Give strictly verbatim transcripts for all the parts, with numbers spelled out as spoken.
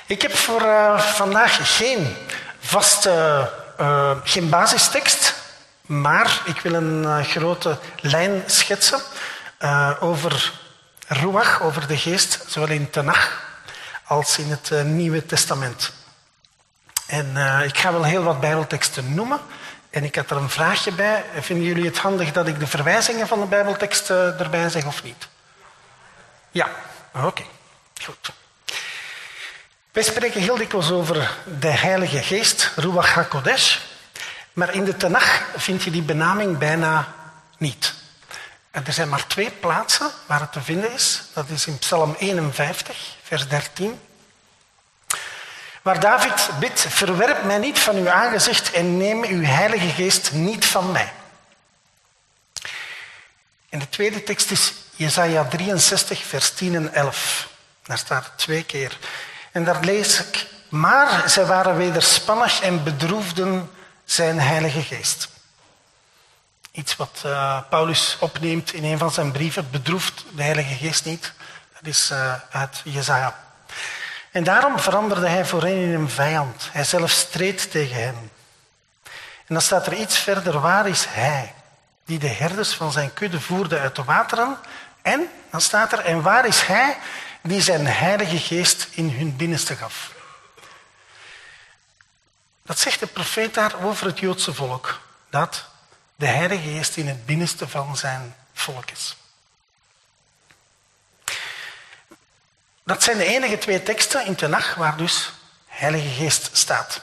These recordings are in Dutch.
Ik heb voor uh, vandaag geen vaste, uh, geen basistekst, maar ik wil een uh, grote lijn schetsen uh, over Ruach, over de geest, zowel in Tenach als in het uh, Nieuwe Testament. En uh, ik ga wel heel wat bijbelteksten noemen. En ik had er een vraagje bij. Vinden jullie het handig dat ik de verwijzingen van de bijbeltekst uh, erbij zeg of niet? Ja, oké. Okay. Goed. Wij spreken heel dikwijls over de Heilige Geest, Ruach HaKodesh. Maar in de Tenach vind je die benaming bijna niet. En er zijn maar twee plaatsen waar het te vinden is. Dat is in Psalm eenenvijftig, vers dertien. Waar David bidt, verwerp mij niet van uw aangezicht en neem uw Heilige Geest niet van mij. En de tweede tekst is Jesaja drieënzestig, vers tien en elf. Daar staat het twee keer. En daar lees ik, maar zij waren wederspannig en bedroefden zijn Heilige Geest. Iets wat uh, Paulus opneemt in een van zijn brieven, bedroeft de Heilige Geest niet. Dat is uh, uit Jesaja. En daarom veranderde hij voor hen in een vijand. Hij zelf streed tegen hen. En dan staat er iets verder, waar is hij, die de herders van zijn kudde voerde uit de wateren? En dan staat er, en waar is hij, die zijn Heilige Geest in hun binnenste gaf? Dat zegt de profeet daar over het Joodse volk, dat de Heilige Geest in het binnenste van zijn volk is. Dat zijn de enige twee teksten in Tenach waar dus Heilige Geest staat.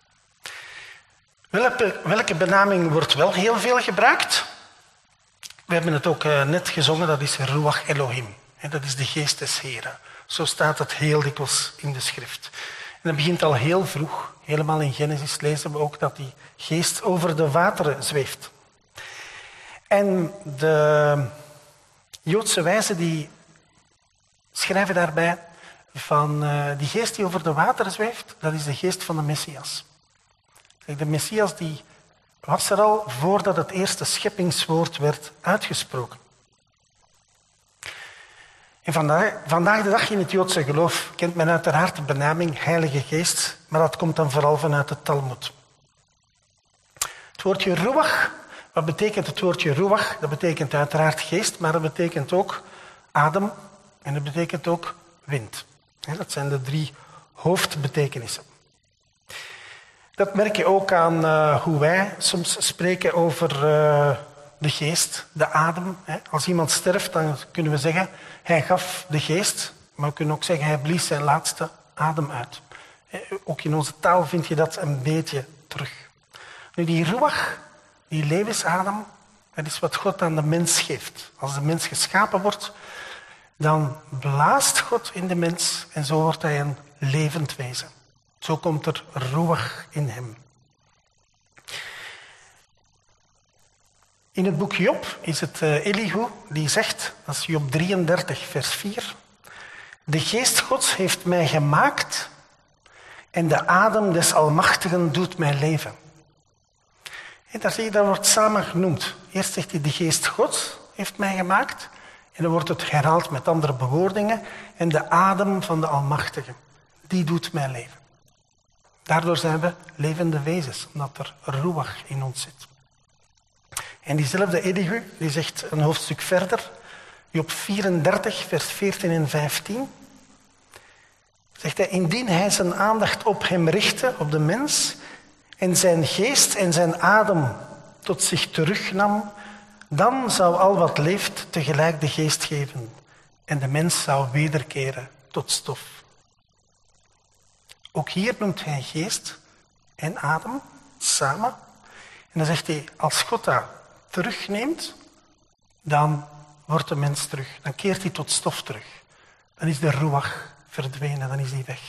Welke, welke benaming wordt wel heel veel gebruikt? We hebben het ook uh, net gezongen, dat is Ruach Elohim. En dat is de geest des Heren. Zo staat het heel dikwijls in de schrift. En dat begint al heel vroeg. Helemaal in Genesis lezen we ook dat die geest over de wateren zweeft. En de Joodse wijzen die schrijven daarbij van uh, die geest die over de wateren zweeft, dat is de geest van de Messias. De Messias die was er al voordat het eerste scheppingswoord werd uitgesproken. En vandaag, vandaag de dag in het Joodse geloof kent men uiteraard de benaming Heilige Geest, maar dat komt dan vooral vanuit de Talmud. Het woordje Ruach, wat betekent het woordje Ruach? Dat betekent uiteraard geest, maar dat betekent ook adem en dat betekent ook wind. Dat zijn de drie hoofdbetekenissen. Dat merk je ook aan uh, hoe wij soms spreken over uh, de geest, de adem. Als iemand sterft, dan kunnen we zeggen, hij gaf de geest, maar we kunnen ook zeggen, hij blies zijn laatste adem uit. Ook in onze taal vind je dat een beetje terug. Nu, die ruach, die levensadem, dat is wat God aan de mens geeft. Als de mens geschapen wordt, dan blaast God in de mens en zo wordt hij een levend wezen. Zo komt er ruach in hem. In het boek Job is het uh, Elihu die zegt, dat is Job drieëndertig, vers vier. De geest Gods heeft mij gemaakt en de adem des Almachtigen doet mij leven. En daar zie je, dat wordt samen genoemd. Eerst zegt hij, de geest Gods heeft mij gemaakt. En dan wordt het herhaald met andere bewoordingen. En de adem van de Almachtige, die doet mij leven. Daardoor zijn we levende wezens, omdat er ruach in ons zit. En diezelfde Elihu, die zegt een hoofdstuk verder, Job vierendertig, vers veertien en vijftien, zegt hij, indien hij zijn aandacht op hem richtte, op de mens, en zijn geest en zijn adem tot zich terugnam, dan zou al wat leeft tegelijk de geest geven en de mens zou wederkeren tot stof. Ook hier noemt hij geest en adem samen. En dan zegt hij, als God dat terugneemt, dan wordt de mens terug. Dan keert hij tot stof terug. Dan is de ruach verdwenen, dan is hij weg.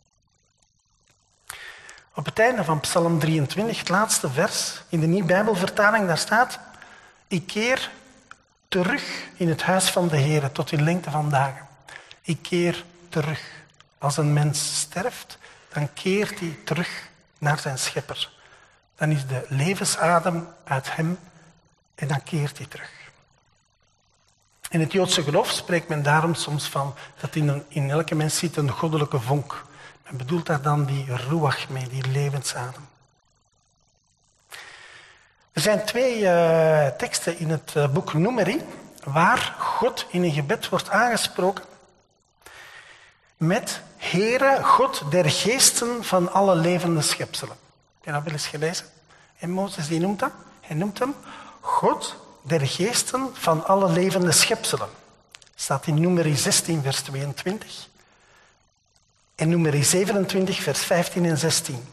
Op het einde van Psalm drieëntwintig, het laatste vers, in de Nieuw-Bijbelvertaling, daar staat, ik keer terug in het huis van de Heere tot in lengte van dagen. Ik keer terug. Als een mens sterft, dan keert hij terug naar zijn schepper. Dan is de levensadem uit hem en dan keert hij terug. In het Joodse geloof spreekt men daarom soms van dat in, een, in elke mens zit een goddelijke vonk. En bedoelt daar dan die ruach mee, die levensadem. Er zijn twee uh, teksten in het uh, boek Numeri waar God in een gebed wordt aangesproken met Heere, God der geesten van alle levende schepselen. Heb je dat wel eens gelezen? En Mozes die noemt dat? Hij noemt hem God der geesten van alle levende schepselen. Staat in Numeri zestien, vers tweeëntwintig. En Numeri zevenentwintig, vers vijftien en zestien.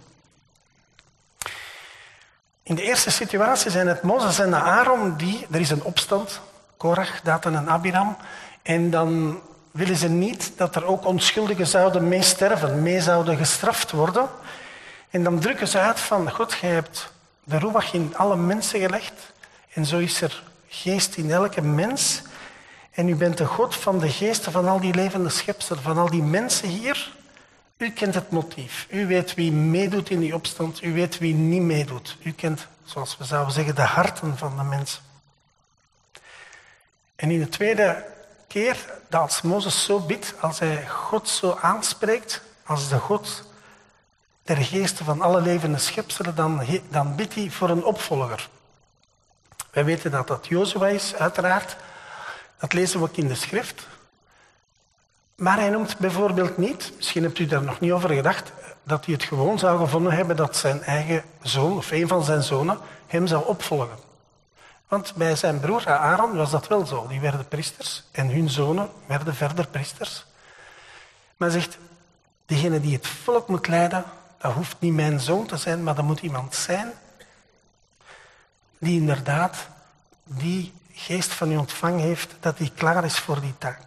In de eerste situatie zijn het Mozes en Aaron die... Er is een opstand, Korach, Datan en Abiram. En dan willen ze niet dat er ook onschuldigen zouden mee sterven, mee zouden gestraft worden. En dan drukken ze uit van, God, jij hebt de ruach in alle mensen gelegd. En zo is er geest in elke mens. En u bent de God van de geesten van al die levende schepselen, van al die mensen hier. U kent het motief. U weet wie meedoet in die opstand. U weet wie niet meedoet. U kent, zoals we zouden zeggen, de harten van de mensen. En in de tweede keer dat als Mozes zo bidt, als hij God zo aanspreekt, als de God der geesten van alle levende schepselen, dan, dan bidt hij voor een opvolger. Wij weten dat dat Jozua is, uiteraard. Dat lezen we ook in de schrift. Maar hij noemt bijvoorbeeld niet, misschien hebt u daar nog niet over gedacht, dat hij het gewoon zou gevonden hebben dat zijn eigen zoon, of een van zijn zonen, hem zou opvolgen. Want bij zijn broer Aaron was dat wel zo. Die werden priesters en hun zonen werden verder priesters. Maar hij zegt, degene die het volk moet leiden, dat hoeft niet mijn zoon te zijn, maar dat moet iemand zijn die inderdaad die geest van u ontvangen heeft, dat hij klaar is voor die taak.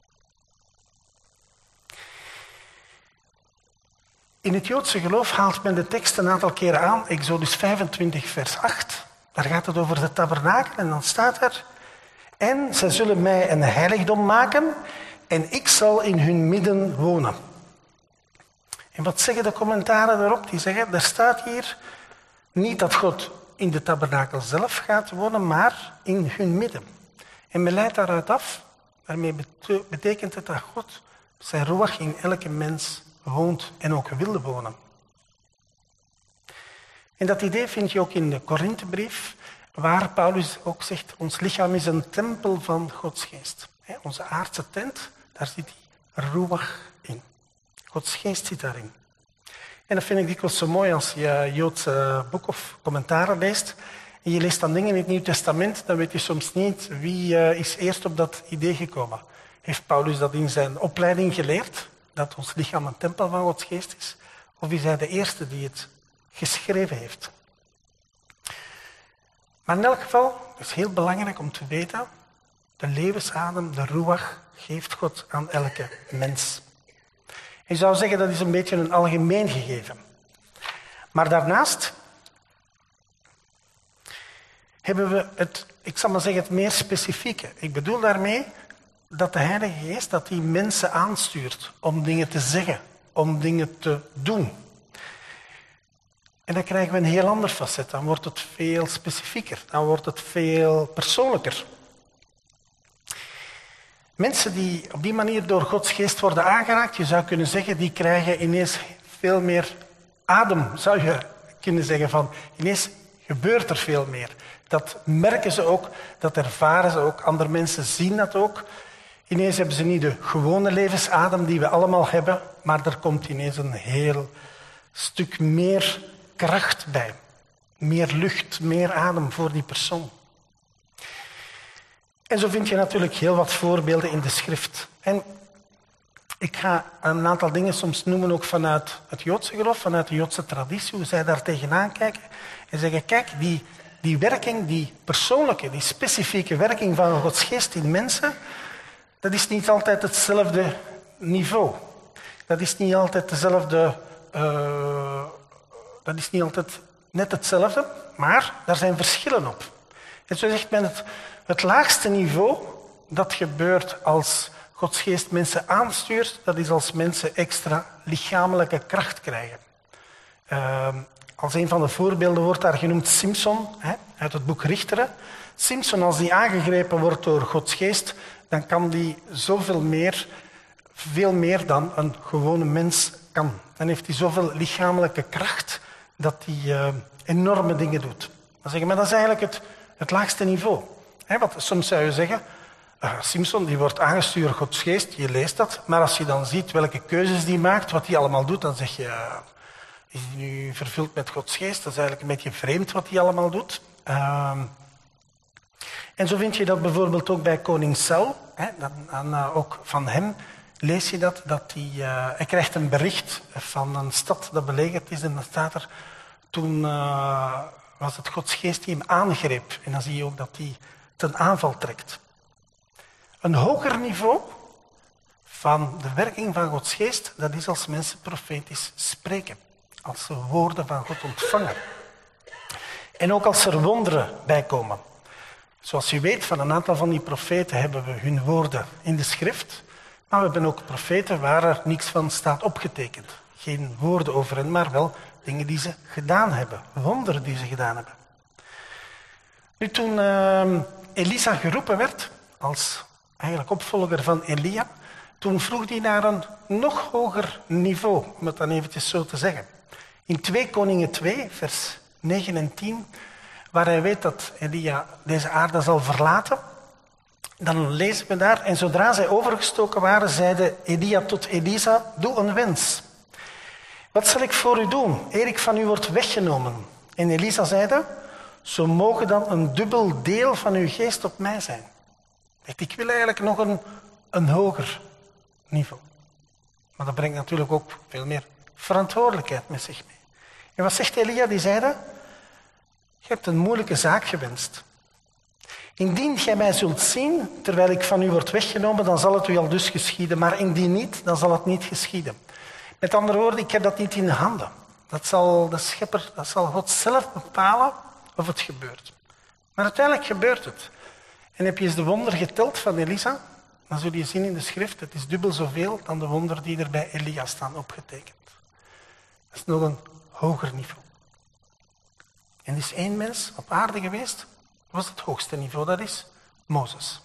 In het Joodse geloof haalt men de tekst een aantal keren aan. Exodus vijfentwintig, vers acht. Daar gaat het over de tabernakel en dan staat er: en zij zullen mij een heiligdom maken en ik zal in hun midden wonen. En wat zeggen de commentaren daarop? Die zeggen, er staat hier niet dat God in de tabernakel zelf gaat wonen, maar in hun midden. En men leidt daaruit af, daarmee betekent het dat God zijn ruach in elke mens woont en ook wil wonen. En dat idee vind je ook in de Korinthebrief, waar Paulus ook zegt, ons lichaam is een tempel van Gods geest. Onze aardse tent, daar zit die ruach in. Gods geest zit daarin. En dat vind ik dikwijls zo mooi als je Joodse boek of commentaren leest. En je leest dan dingen in het Nieuw Testament, dan weet je soms niet wie is eerst op dat idee gekomen. Heeft Paulus dat in zijn opleiding geleerd, dat ons lichaam een tempel van Gods geest is? Of is hij de eerste die het geschreven heeft? Maar in elk geval, het is heel belangrijk om te weten, de levensadem, de ruach, geeft God aan elke mens. Je zou zeggen, dat is een beetje een algemeen gegeven. Maar daarnaast hebben we het, ik zal maar zeggen, het meer specifieke. Ik bedoel daarmee dat de Heilige Geest dat die mensen aanstuurt om dingen te zeggen, om dingen te doen. En dan krijgen we een heel ander facet. Dan wordt het veel specifieker. Dan wordt het veel persoonlijker. Mensen die op die manier door Gods geest worden aangeraakt, je zou kunnen zeggen, die krijgen ineens veel meer adem, zou je kunnen zeggen. Van, ineens gebeurt er veel meer. Dat merken ze ook, dat ervaren ze ook. Andere mensen zien dat ook. Ineens hebben ze niet de gewone levensadem die we allemaal hebben, maar er komt ineens een heel stuk meer kracht bij. Meer lucht, meer adem voor die persoon. En zo vind je natuurlijk heel wat voorbeelden in de schrift. En ik ga een aantal dingen soms noemen ook vanuit het Joodse geloof, vanuit de Joodse traditie, hoe zij daar tegenaan kijken. En zeggen, kijk, die, die werking, die persoonlijke, die specifieke werking van Gods geest in mensen, dat is niet altijd hetzelfde niveau. Dat is niet altijd dezelfde... Uh, dat is niet altijd net hetzelfde, maar daar zijn verschillen op. En zo zegt men het, het laagste niveau, dat gebeurt als Gods geest mensen aanstuurt, dat is als mensen extra lichamelijke kracht krijgen. Uh, als een van de voorbeelden wordt daar genoemd Simson, hè, uit het boek Richteren. Simson, als die aangegrepen wordt door Gods geest, dan kan die zoveel meer, veel meer dan een gewone mens kan. Dan heeft hij zoveel lichamelijke kracht dat hij uh, enorme dingen doet. Dan zeg je, maar dat is eigenlijk het, het laagste niveau. He, want soms zou je zeggen, uh, Simson die wordt aangestuurd door Gods geest, je leest dat, maar als je dan ziet welke keuzes die maakt, wat hij allemaal doet, dan zeg je, uh, is hij nu vervuld met Gods geest? Dat is eigenlijk een beetje vreemd wat hij allemaal doet. Uh, en zo vind je dat bijvoorbeeld ook bij koning Saul. Hè, dan, dan, uh, ook van hem lees je dat, dat hij, uh, hij krijgt een bericht van een stad dat belegerd is en dan staat er, toen uh, was het Gods geest die hem aangreep. En dan zie je ook dat hij ten aanval trekt. Een hoger niveau van de werking van Gods geest, dat is als mensen profetisch spreken. Als ze woorden van God ontvangen. En ook als er wonderen bij komen. Zoals u weet, van een aantal van die profeten hebben we hun woorden in de schrift. Maar we hebben ook profeten waar er niks van staat opgetekend. Geen woorden over hen, maar wel dingen die ze gedaan hebben. Wonderen die ze gedaan hebben. Nu, toen uh, Elisa geroepen werd, als eigenlijk opvolger van Elia, toen vroeg hij naar een nog hoger niveau, om het dan eventjes zo te zeggen. In twee Koningen twee, vers negen en tien, waar hij weet dat Elia deze aarde zal verlaten, dan lezen we daar, en zodra zij overgestoken waren, zeide Elia tot Elisa, doe een wens. Wat zal ik voor u doen, eer ik van u word weggenomen? En Elisa zeide, zo mogen dan een dubbel deel van uw geest op mij zijn. Ik wil eigenlijk nog een, een hoger niveau. Maar dat brengt natuurlijk ook veel meer verantwoordelijkheid met zich mee. En wat zegt Elia? Die zeide, je hebt een moeilijke zaak gewenst. Indien gij mij zult zien, terwijl ik van u word weggenomen, dan zal het u al dus geschieden. Maar indien niet, dan zal het niet geschieden. Met andere woorden, ik heb dat niet in de handen. Dat zal de schepper, dat zal God zelf bepalen of het gebeurt. Maar uiteindelijk gebeurt het. En heb je eens de wonder geteld van Elisa, dan zul je zien in de schrift, het is dubbel zoveel dan de wonderen die er bij Elia staan opgetekend. Dat is nog een hoger niveau. En er is één mens op aarde geweest, dat was het hoogste niveau, dat is Mozes.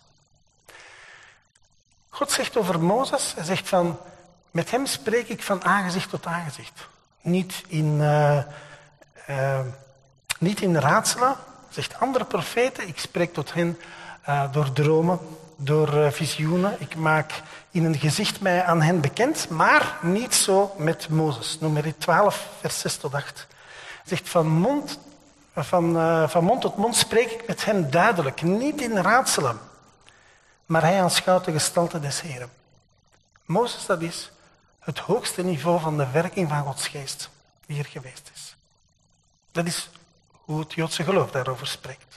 God zegt over Mozes, hij zegt van, met hem spreek ik van aangezicht tot aangezicht. Niet in, uh, uh, niet in raadselen, zegt andere profeten, ik spreek tot hen uh, door dromen, door uh, visioenen. Ik maak in een gezicht mij aan hen bekend, maar niet zo met Mozes. Nummer twaalf, vers zes tot acht. Hij zegt van mond, van, uh, van mond tot mond spreek ik met hem duidelijk, niet in raadselen. Maar hij aanschouwt de gestalte des Heren. Mozes, dat is het hoogste niveau van de werking van Gods geest die er geweest is. Dat is hoe het Joodse geloof daarover spreekt.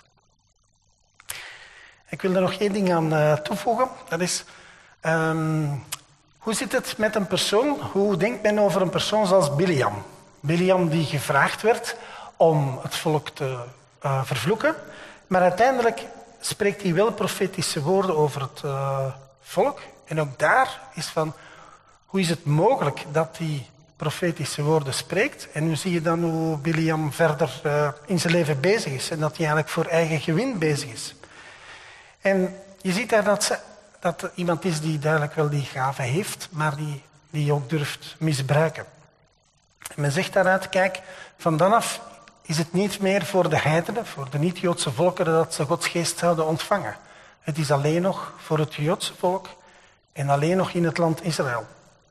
Ik wil er nog één ding aan uh, toevoegen. Dat is, um, hoe zit het met een persoon? Hoe denkt men over een persoon zoals Biliam? Biliam die gevraagd werd om het volk te uh, vervloeken, maar uiteindelijk spreekt hij wel profetische woorden over het uh, volk. En ook daar is van, hoe is het mogelijk dat hij profetische woorden spreekt? En nu zie je dan hoe Biliam verder uh, in zijn leven bezig is en dat hij eigenlijk voor eigen gewin bezig is. En je ziet daar dat, ze, dat er iemand is die duidelijk wel die gave heeft, maar die, die ook durft misbruiken. En men zegt daaruit, kijk, van dan af is het niet meer voor de heidenen, voor de niet-Joodse volkeren, dat ze Gods geest zouden ontvangen. Het is alleen nog voor het Joodse volk en alleen nog in het land Israël.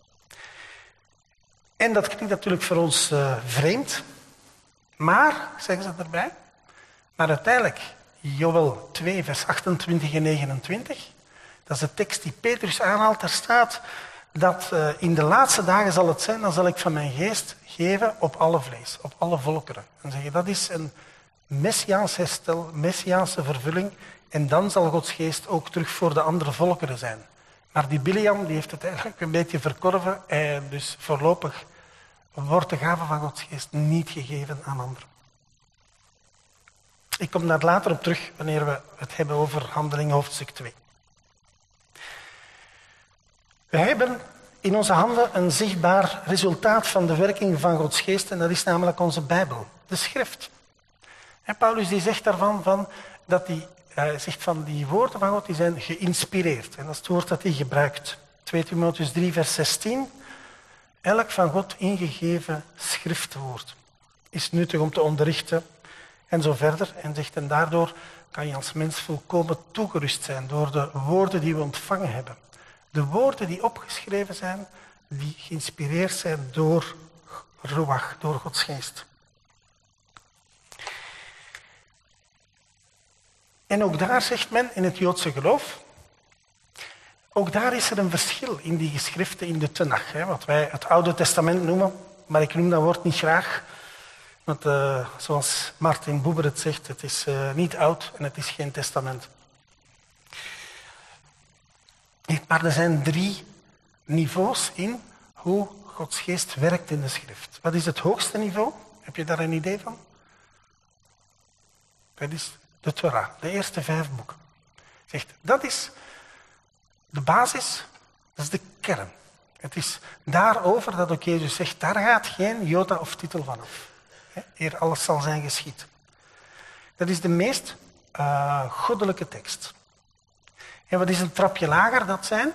En dat klinkt natuurlijk voor ons uh, vreemd, maar, zeggen ze erbij, maar uiteindelijk, Joël twee, vers achtentwintig en negenentwintig, dat is de tekst die Petrus aanhaalt, daar staat dat uh, in de laatste dagen zal het zijn, dan zal ik van mijn geest geven op alle vlees, op alle volkeren. En zeg je, dat is een messiaans herstel, messiaanse vervulling, en dan zal Gods geest ook terug voor de andere volkeren zijn. Maar die Biliam die heeft het eigenlijk een beetje verkorven, en dus voorlopig wordt de gave van Gods geest niet gegeven aan anderen. Ik kom daar later op terug wanneer we het hebben over Handelingen hoofdstuk twee. We hebben in onze handen een zichtbaar resultaat van de werking van Gods geest en dat is namelijk onze Bijbel, de schrift. En Paulus die zegt daarvan van, dat hij uh, zegt van die woorden van God die zijn geïnspireerd. En dat is het woord dat hij gebruikt. twee Timotheüs drie vers zestien. Elk van God ingegeven schriftwoord is nuttig om te onderrichten en zo verder. En zegt, en daardoor kan je als mens volkomen toegerust zijn door de woorden die we ontvangen hebben. De woorden die opgeschreven zijn, die geïnspireerd zijn door Ruach, door Gods geest. En ook daar zegt men in het Joodse geloof, ook daar is er een verschil in die geschriften in de Tenach, hè, wat wij het Oude Testament noemen, maar ik noem dat woord niet graag, want uh, zoals Martin Buber het zegt, het is uh, niet oud en het is geen testament. Maar er zijn drie niveaus in hoe Gods geest werkt in de schrift. Wat is het hoogste niveau? Heb je daar een idee van? Dat is de Torah, de eerste vijf boeken. Zegt, dat is de basis, dat is de kern. Het is daarover dat ook Jezus zegt, daar gaat geen jota of titel vanaf. Eer alles zal zijn geschied. Dat is de meest uh, goddelijke tekst. En wat is een trapje lager? Dat zijn?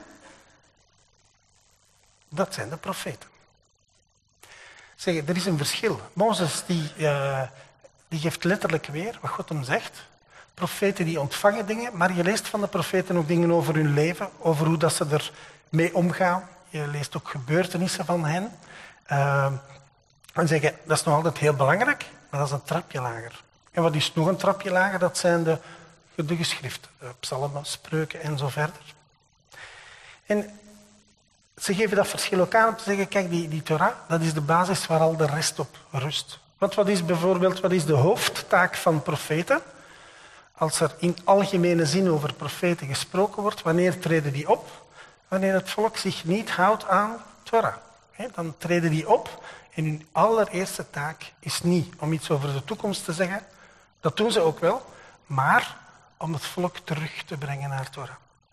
Dat zijn de profeten. Zeg, er is een verschil. Mozes die, uh, die geeft letterlijk weer wat God hem zegt. Profeten die ontvangen dingen, maar je leest van de profeten ook dingen over hun leven, over hoe dat ze ermee omgaan. Je leest ook gebeurtenissen van hen. Uh, en zeggen, dat is nog altijd heel belangrijk, maar dat is een trapje lager. En wat is nog een trapje lager? Dat zijn de, de geschriften, de psalmen, spreuken en zo verder. En ze geven dat verschil ook aan om te zeggen, kijk, die, die Torah, dat is de basis waar al de rest op rust. Want wat is bijvoorbeeld, wat is de hoofdtaak van profeten? Als er in algemene zin over profeten gesproken wordt, wanneer treden die op? Wanneer het volk zich niet houdt aan Torah. Dan treden die op en hun allereerste taak is niet om iets over de toekomst te zeggen. Dat doen ze ook wel, maar om het volk terug te brengen naar Torah.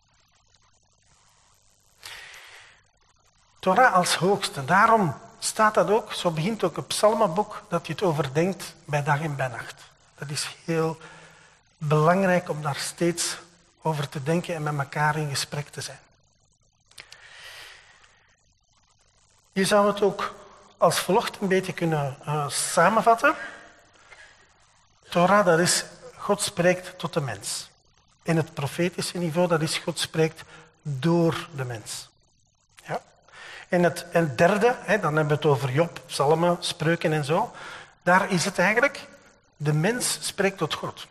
Torah als hoogste. Daarom staat dat ook, zo begint ook het psalmenboek, dat je het overdenkt bij dag en bij nacht. Dat is heel belangrijk om daar steeds over te denken en met elkaar in gesprek te zijn. Je zou het ook als volgt een beetje kunnen uh, samenvatten. Torah, dat is God spreekt tot de mens. In het profetische niveau, dat is God spreekt door de mens. Ja? En het, en het derde, hè, dan hebben we het over Job, psalmen, spreuken en zo. Daar is het eigenlijk, de mens spreekt tot God.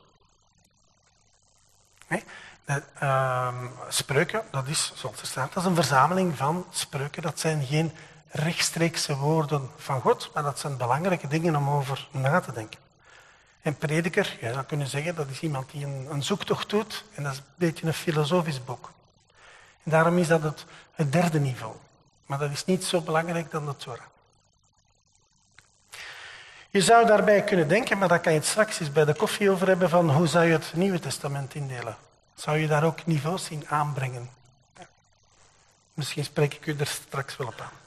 Nee? De, uh, spreuken, dat is, zoals er staat, dat is een verzameling van spreuken. Dat zijn geen rechtstreekse woorden van God, maar dat zijn belangrijke dingen om over na te denken. En prediker, ja, dan kunnen zeggen, dat is iemand die een, een zoektocht doet, en dat is een beetje een filosofisch boek. En daarom is dat het, het derde niveau. Maar dat is niet zo belangrijk dan de Torah. Je zou daarbij kunnen denken, maar daar kan je het straks eens bij de koffie over hebben, van hoe zou je het Nieuwe Testament indelen? Zou je daar ook niveaus in aanbrengen? Ja. Misschien spreek ik u er straks wel op aan.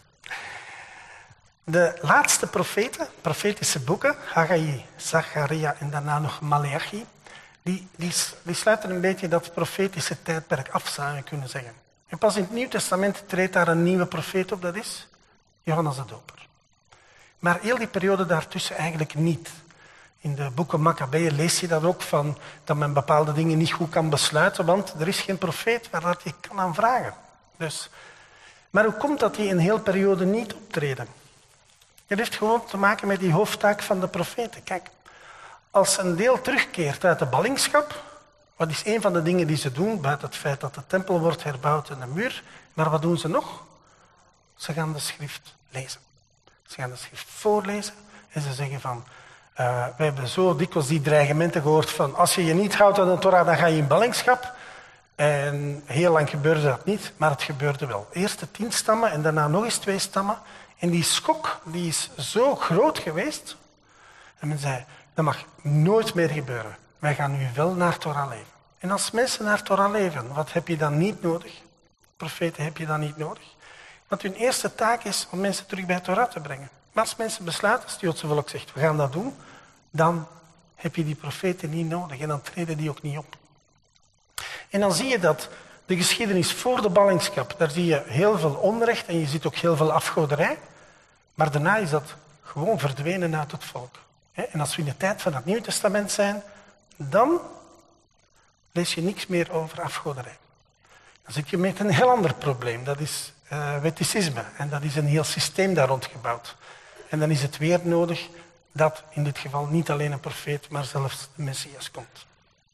De laatste profeten, profetische boeken, Haggai, Zacharia en daarna nog Maleachi, die, die, die sluiten een beetje dat profetische tijdperk af, zou je kunnen zeggen. En pas in het Nieuw Testament treedt daar een nieuwe profeet op, dat is Johannes de Doper. Maar heel die periode daartussen eigenlijk niet. In de boeken Maccabeeën lees je dat ook, van dat men bepaalde dingen niet goed kan besluiten, want er is geen profeet waar dat je kan aan vragen. Dus, maar hoe komt dat die een hele periode niet optreden? Het heeft gewoon te maken met die hoofdtaak van de profeten. Kijk, als een deel terugkeert uit de ballingschap, wat is een van de dingen die ze doen, buiten het feit dat de tempel wordt herbouwd en de muur, maar wat doen ze nog? Ze gaan de schrift lezen. Ze gaan de schrift voorlezen en ze zeggen van, uh, we hebben zo dikwijls die dreigementen gehoord van, als je je niet houdt aan de Torah, dan ga je in ballingschap. En heel lang gebeurde dat niet, maar het gebeurde wel. Eerst de tien stammen en daarna nog eens twee stammen. En die schok die is zo groot geweest. En men zei, dat mag nooit meer gebeuren. Wij gaan nu wel naar Torah leven. En als mensen naar Torah leven, wat heb je dan niet nodig? Profeten heb je dan niet nodig. Want hun eerste taak is om mensen terug bij Torah te brengen. Maar als mensen besluiten, als het Joodse volk zegt, we gaan dat doen, dan heb je die profeten niet nodig. En dan treden die ook niet op. En dan zie je dat de geschiedenis voor de ballingschap, daar zie je heel veel onrecht en je ziet ook heel veel afgoderij. Maar daarna is dat gewoon verdwenen uit het volk. En als we in de tijd van het Nieuw Testament zijn, dan lees je niks meer over afgoderij. Dan zit je met een heel ander probleem. Dat is uh, wetticisme. En dat is een heel systeem daar rond gebouwd. En dan is het weer nodig dat in dit geval niet alleen een profeet, maar zelfs de Messias komt.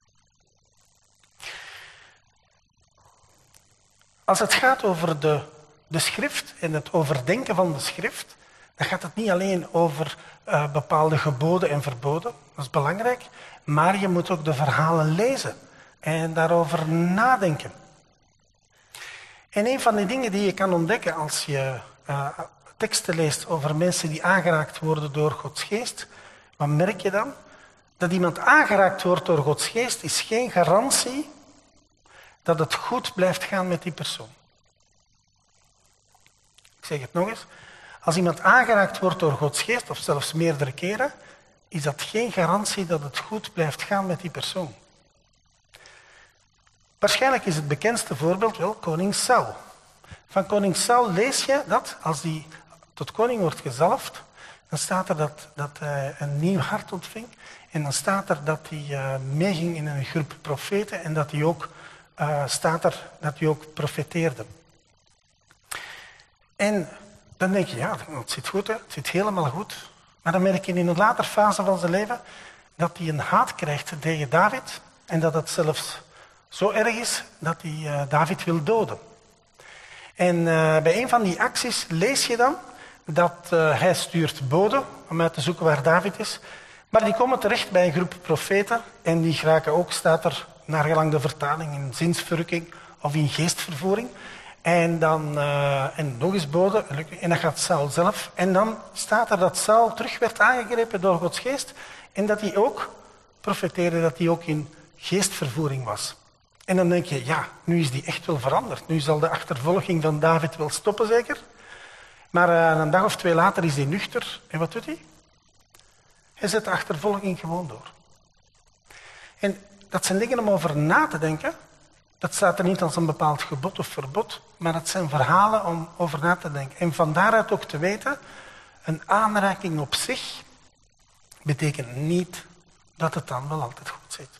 Als het gaat over de, de schrift en het overdenken van de schrift, dan gaat het niet alleen over uh, bepaalde geboden en verboden. Dat is belangrijk. Maar je moet ook de verhalen lezen en daarover nadenken. En een van de dingen die je kan ontdekken als je uh, teksten leest over mensen die aangeraakt worden door Gods geest, wat merk je dan? Dat iemand aangeraakt wordt door Gods geest is geen garantie dat het goed blijft gaan met die persoon. Ik zeg het nog eens. Als iemand aangeraakt wordt door Gods geest, of zelfs meerdere keren, is dat geen garantie dat het goed blijft gaan met die persoon. Waarschijnlijk is het bekendste voorbeeld wel koning Saul. Van koning Saul lees je dat als hij tot koning wordt gezalfd, dan staat er dat, dat hij een nieuw hart ontving. En dan staat er dat hij uh, meeging in een groep profeten en dat hij ook, uh, staat er, dat hij ook profeteerde. En dan denk je, ja, het zit goed, hè? Het zit helemaal goed. Maar dan merk je in een later fase van zijn leven dat hij een haat krijgt tegen David en dat het zelfs zo erg is dat hij uh, David wil doden. En uh, bij een van die acties lees je dan dat uh, hij stuurt boden om uit te zoeken waar David is. Maar die komen terecht bij een groep profeten en die geraken ook, staat er naar gelang de vertaling, in zinsverrukking of in geestvervoering. En dan uh, en nog eens boden, en dan gaat Saul zelf. En dan staat er dat Saul terug werd aangegrepen door Gods geest en dat hij ook profeteerde, dat hij ook in geestvervoering was. En dan denk je, ja, nu is die echt wel veranderd. Nu zal de achtervolging van David wel stoppen, zeker. Maar uh, een dag of twee later is hij nuchter. En wat doet hij? Hij zet de achtervolging gewoon door. En dat zijn dingen om over na te denken. Dat staat er niet als een bepaald gebod of verbod, maar het zijn verhalen om over na te denken. En van daaruit ook te weten, een aanraking op zich betekent niet dat het dan wel altijd goed zit.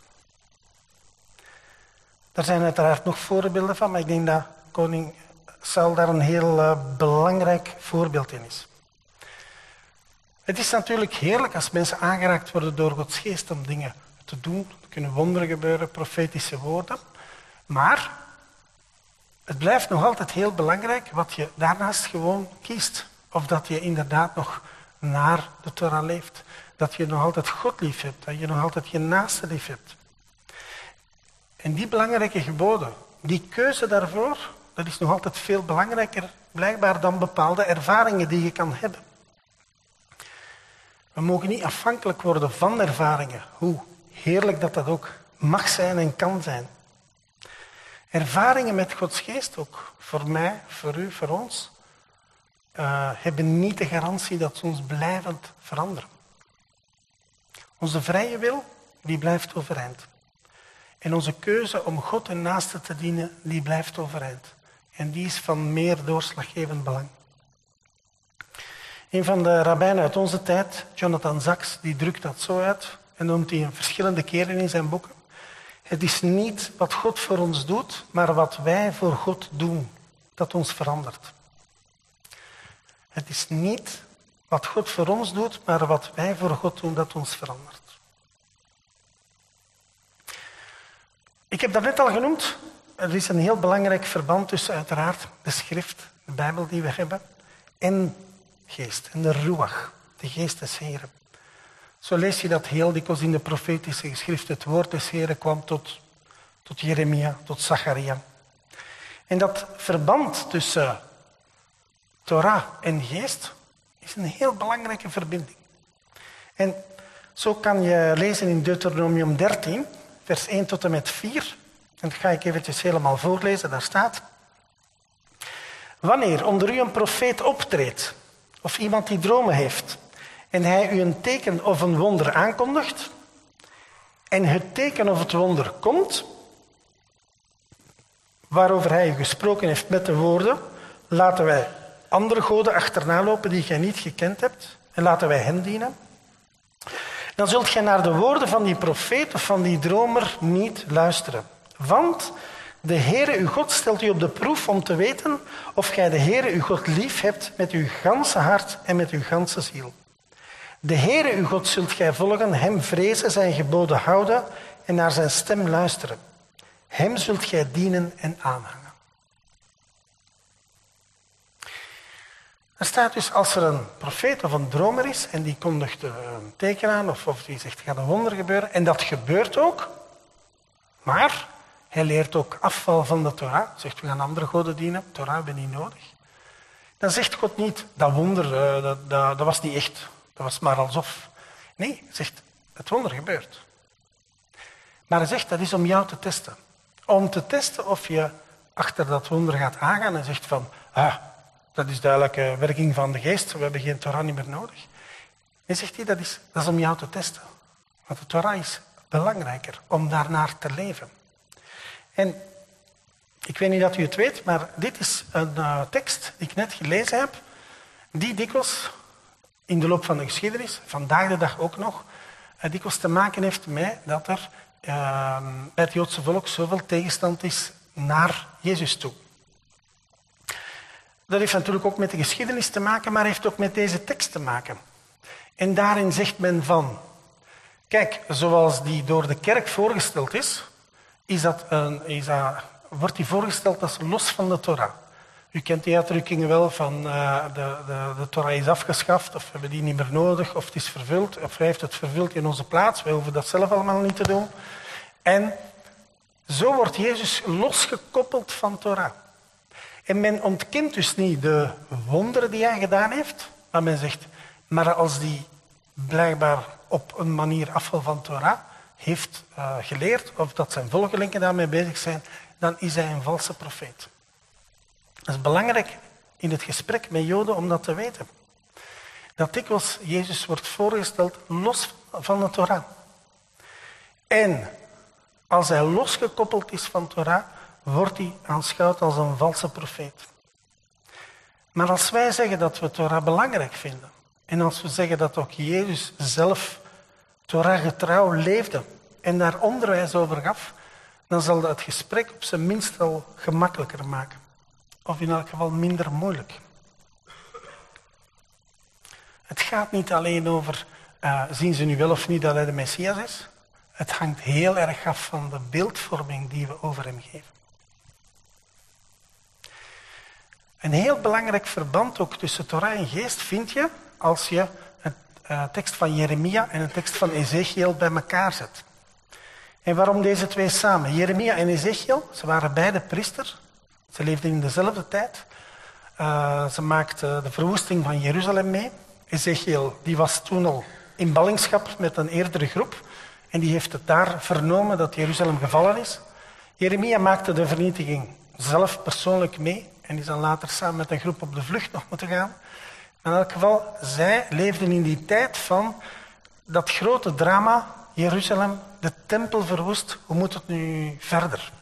Er zijn uiteraard nog voorbeelden van, maar ik denk dat koning Saul daar een heel uh, belangrijk voorbeeld in is. Het is natuurlijk heerlijk als mensen aangeraakt worden door Gods geest om dingen te doen. Er kunnen wonderen gebeuren, profetische woorden. Maar het blijft nog altijd heel belangrijk wat je daarnaast gewoon kiest. Of dat je inderdaad nog naar de Torah leeft. Dat je nog altijd God lief hebt. Dat je nog altijd je naaste lief hebt. En die belangrijke geboden, die keuze daarvoor, dat is nog altijd veel belangrijker blijkbaar dan bepaalde ervaringen die je kan hebben. We mogen niet afhankelijk worden van ervaringen, hoe heerlijk dat dat ook mag zijn en kan zijn. Ervaringen met Gods geest, ook voor mij, voor u, voor ons, uh, hebben niet de garantie dat ze ons blijvend veranderen. Onze vrije wil, die blijft overeind. En onze keuze om God en naaste te dienen, die blijft overeind. En die is van meer doorslaggevend belang. Een van de rabbijnen uit onze tijd, Jonathan Sacks, die drukt dat zo uit en noemt hij verschillende keren in zijn boeken. Het is niet wat God voor ons doet, maar wat wij voor God doen, dat ons verandert. Het is niet wat God voor ons doet, maar wat wij voor God doen, dat ons verandert. Ik heb dat net al genoemd. Er is een heel belangrijk verband tussen uiteraard de schrift, de Bijbel die we hebben, en geest, en de ruach, de geest des Heren. Zo lees je dat heel dikwijls in de profetische geschrift. Het woord des Heren kwam tot, tot Jeremia, tot Zacharia. En dat verband tussen Torah en geest is een heel belangrijke verbinding. En zo kan je lezen in Deuteronomium dertien, vers één tot en met vier. En dat ga ik eventjes helemaal voorlezen. Daar staat: wanneer onder u een profeet optreedt, of iemand die dromen heeft, en hij u een teken of een wonder aankondigt, en het teken of het wonder komt, waarover hij u gesproken heeft met de woorden, laten wij andere goden achterna lopen die gij niet gekend hebt en laten wij hen dienen. Dan zult gij naar de woorden van die profeet of van die dromer niet luisteren. Want de Heere uw God stelt u op de proef om te weten of gij de Heere uw God lief hebt met uw ganse hart en met uw ganse ziel. De Heere uw God zult gij volgen, hem vrezen, zijn geboden houden en naar zijn stem luisteren. Hem zult gij dienen en aanhangen. Er staat dus, als er een profeet of een dromer is en die kondigt een teken aan of, of die zegt, er gaat een wonder gebeuren, en dat gebeurt ook, maar hij leert ook afval van de Torah, zegt, we gaan andere goden dienen, Torah hebben we niet nodig. Dan zegt God niet, dat wonder, uh, dat, dat, dat was niet echt, dat was maar alsof. Nee, hij zegt, het wonder gebeurt. Maar hij zegt, dat is om jou te testen. Om te testen of je achter dat wonder gaat aangaan en zegt van, ah, dat is duidelijk een werking van de geest, we hebben geen Torah niet meer nodig. En zegt hij, dat is, dat is om jou te testen. Want de Torah is belangrijker om daarnaar te leven. En ik weet niet dat u het weet, maar dit is een uh, tekst die ik net gelezen heb, die dikwijls in de loop van de geschiedenis, vandaag de dag ook nog, uh, dikwijls te maken heeft met dat er uh, bij het Joodse volk zoveel tegenstand is naar Jezus toe. Dat heeft natuurlijk ook met de geschiedenis te maken, maar heeft ook met deze tekst te maken. En daarin zegt men van, kijk, zoals die door de kerk voorgesteld is, is dat een, is dat, wordt die voorgesteld als los van de Torah. U kent die uitdrukkingen wel van uh, de, de, de Torah is afgeschaft, of we hebben die niet meer nodig, of het is vervuld, of hij heeft het vervuld in onze plaats. Wij hoeven dat zelf allemaal niet te doen. En zo wordt Jezus losgekoppeld van Torah. En men ontkent dus niet de wonderen die hij gedaan heeft, maar men zegt, maar als die blijkbaar op een manier afval van Torah heeft uh, geleerd, of dat zijn volgelingen daarmee bezig zijn, dan is hij een valse profeet. Dat is belangrijk in het gesprek met Joden om dat te weten. Dat dikwijls Jezus wordt voorgesteld los van de Torah. En als hij losgekoppeld is van Torah, wordt hij aanschouwd als een valse profeet. Maar als wij zeggen dat we Torah belangrijk vinden, en als we zeggen dat ook Jezus zelf Torah getrouw leefde en daar onderwijs over gaf, dan zal dat het gesprek op zijn minst al gemakkelijker maken. Of in elk geval minder moeilijk. Het gaat niet alleen over, uh, zien ze nu wel of niet dat hij de Messias is? Het hangt heel erg af van de beeldvorming die we over hem geven. Een heel belangrijk verband ook tussen Torah en geest vind je als je een uh, tekst van Jeremia en een tekst van Ezechiel bij elkaar zet. En waarom deze twee samen? Jeremia en Ezechiel, ze waren beide priester. Ze leefden in dezelfde tijd. Uh, ze maakten de verwoesting van Jeruzalem mee. Ezechiel die was toen al in ballingschap met een eerdere groep. En die heeft het daar vernomen dat Jeruzalem gevallen is. Jeremia maakte de vernietiging zelf persoonlijk mee. En is dan later samen met een groep op de vlucht nog moeten gaan. Maar in elk geval, zij leefden in die tijd van dat grote drama. Jeruzalem, de tempel verwoest. Hoe moet het nu verder?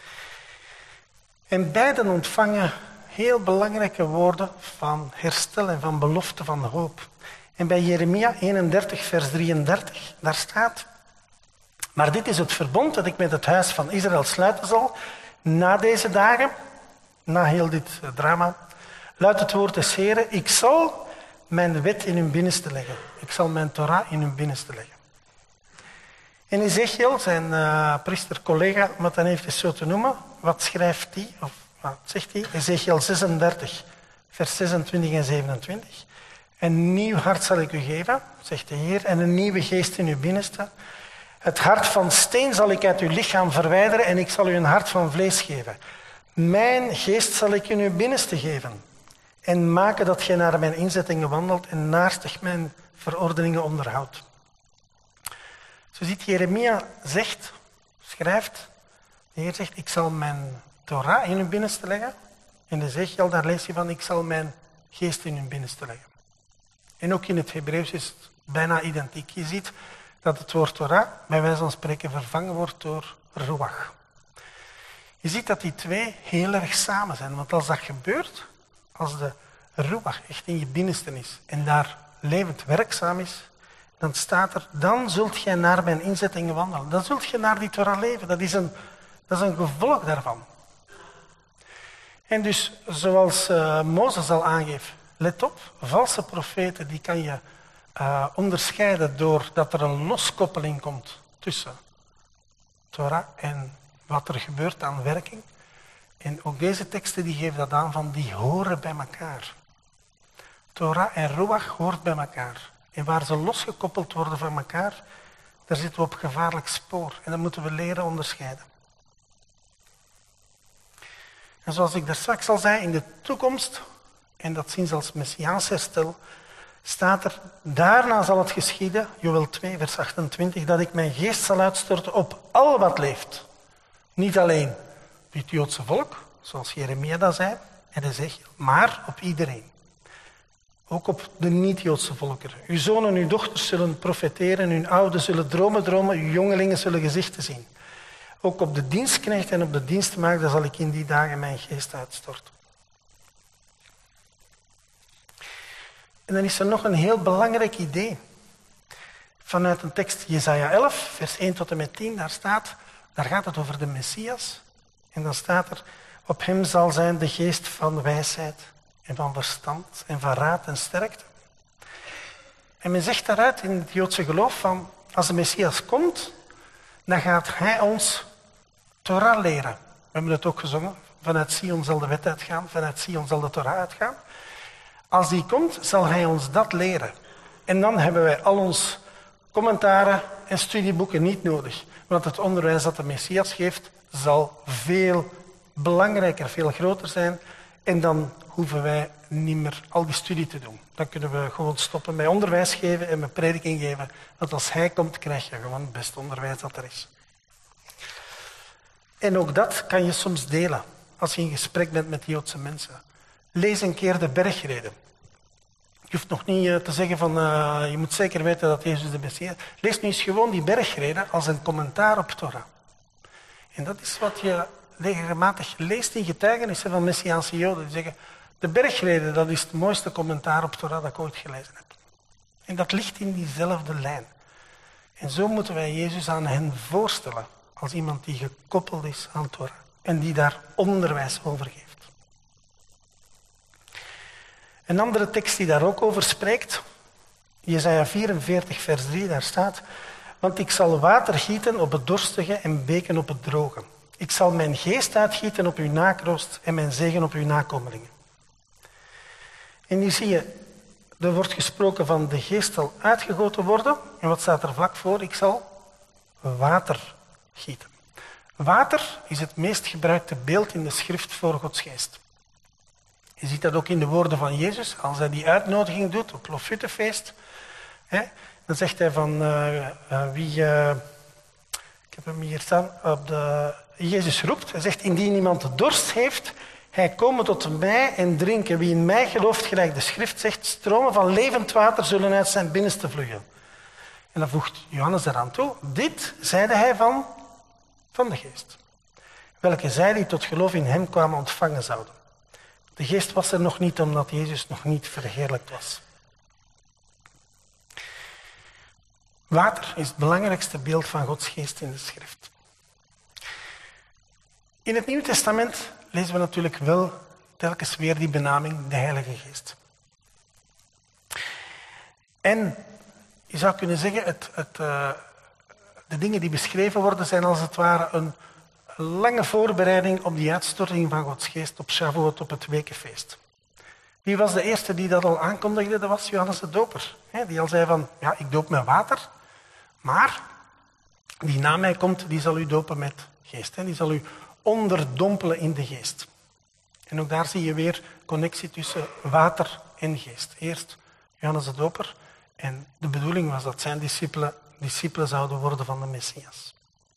En beiden ontvangen heel belangrijke woorden van herstel en van belofte van hoop. En bij Jeremia eenendertig, vers drieëndertig, daar staat: maar dit is het verbond dat ik met het huis van Israël sluiten zal. Na deze dagen, na heel dit drama, luidt het woord des Heren: ik zal mijn wet in hun binnenste leggen. Ik zal mijn Torah in hun binnenste leggen. En Ezechiel, zijn uh, priestercollega, om het dan even zo te noemen, wat schrijft hij? Of wat zegt hij? Ezechiel zesendertig, vers zesentwintig en zevenentwintig. Een nieuw hart zal ik u geven, zegt de Heer, en een nieuwe geest in uw binnenste. Het hart van steen zal ik uit uw lichaam verwijderen en ik zal u een hart van vlees geven. Mijn geest zal ik in uw binnenste geven en maken dat gij naar mijn inzettingen wandelt en naarstig mijn verordeningen onderhoudt. Zo ziet Jeremia zegt, schrijft, de Heer zegt, ik zal mijn Torah in hun binnenste leggen. En Ezechiel, daar lees je van, ik zal mijn geest in hun binnenste leggen. En ook in het Hebreeuws is het bijna identiek. Je ziet dat het woord Torah bij wijze van spreken vervangen wordt door ruach. Je ziet dat die twee heel erg samen zijn. Want als dat gebeurt, als de ruach echt in je binnenste is en daar levend werkzaam is, dan staat er, dan zult jij naar mijn inzettingen wandelen. Dan zult je naar die Torah leven. Dat is een, dat is een gevolg daarvan. En dus, zoals uh, Mozes al aangeeft, let op, valse profeten, die kan je uh, onderscheiden doordat er een loskoppeling komt tussen Torah en wat er gebeurt aan werking. En ook deze teksten die geven dat aan van, die horen bij elkaar. Torah en ruach hoort bij elkaar. En waar ze losgekoppeld worden van elkaar, daar zitten we op gevaarlijk spoor. En dat moeten we leren onderscheiden. En zoals ik daar straks al zei, in de toekomst, en dat zien ze als messiaans herstel, staat er, daarna zal het geschieden, Joël twee, vers achtentwintig, dat ik mijn geest zal uitstorten op al wat leeft. Niet alleen op het Joodse volk, zoals Jeremia dat zei, en Ezechiel, maar op iedereen. Ook op de niet-Joodse volkeren. Uw zonen en uw dochters zullen profeteren, uw ouden zullen dromen dromen, uw jongelingen zullen gezichten zien. Ook op de dienstknecht en op de dienstmaagden zal ik in die dagen mijn geest uitstorten. En dan is er nog een heel belangrijk idee. Vanuit een tekst Jesaja elf, vers één tot en met tien, daar staat, daar gaat het over de Messias. En dan staat er, op hem zal zijn de geest van wijsheid en van verstand en van raad en sterkte. En men zegt daaruit in het Joodse geloof van, als de Messias komt, dan gaat hij ons Torah leren. We hebben het ook gezongen. Vanuit Sion zal de wet uitgaan, vanuit Sion zal de Torah uitgaan. Als die komt, zal hij ons dat leren. En dan hebben wij al ons commentaren en studieboeken niet nodig. Want het onderwijs dat de Messias geeft, zal veel belangrijker, veel groter zijn. En dan hoeven wij niet meer al die studie te doen. Dan kunnen we gewoon stoppen met onderwijs geven en met prediking geven. Want als hij komt, krijg je gewoon het beste onderwijs dat er is. En ook dat kan je soms delen als je in gesprek bent met Joodse mensen. Lees een keer de bergreden. Je hoeft nog niet te zeggen van, uh, je moet zeker weten dat Jezus de Messias is. Lees nu eens gewoon die bergreden als een commentaar op Torah. En dat is wat je regelmatig leest in getuigenissen van Messiaanse Joden. Die zeggen, de bergreden, dat is het mooiste commentaar op Torah dat ik ooit gelezen heb. En dat ligt in diezelfde lijn. En zo moeten wij Jezus aan hen voorstellen als iemand die gekoppeld is aan Torah en die daar onderwijs over geeft. Een andere tekst die daar ook over spreekt, Jesaja vierenveertig, vers drie, daar staat, want ik zal water gieten op het dorstige en beken op het droge. Ik zal mijn geest uitgieten op uw nakroost en mijn zegen op uw nakomelingen. En hier zie je, er wordt gesproken van de geest zal uitgegoten worden. En wat staat er vlak voor? Ik zal water gieten. Water is het meest gebruikte beeld in de schrift voor Gods geest. Je ziet dat ook in de woorden van Jezus. Als hij die uitnodiging doet op Lofuttefeest, hè, dan zegt hij van uh, uh, wie... Uh, ik heb hem hier staan. Op de, Jezus roept. Hij zegt, indien iemand dorst heeft, hij komen tot mij en drinken. Wie in mij gelooft, gelijk de schrift zegt, stromen van levend water zullen uit zijn binnenste vloeien. En dan voegt Johannes eraan toe. Dit zeide hij van, van de geest. Welke zij die tot geloof in hem kwamen ontvangen zouden. De geest was er nog niet, omdat Jezus nog niet verheerlijkt was. Water is het belangrijkste beeld van Gods geest in de schrift. In het Nieuwe Testament lezen we natuurlijk wel telkens weer die benaming, de Heilige Geest. En je zou kunnen zeggen, het, het, uh, de dingen die beschreven worden zijn als het ware een lange voorbereiding op die uitstorting van Gods Geest op Shavuot, op het wekenfeest. Wie was de eerste die dat al aankondigde? Dat was Johannes de Doper. Die al zei van, ja, ik doop met water, maar die na mij komt, die zal u dopen met geest. Die zal u onderdompelen in de geest. En ook daar zie je weer connectie tussen water en geest. Eerst Johannes de Doper en de bedoeling was dat zijn discipelen, discipelen zouden worden van de Messias.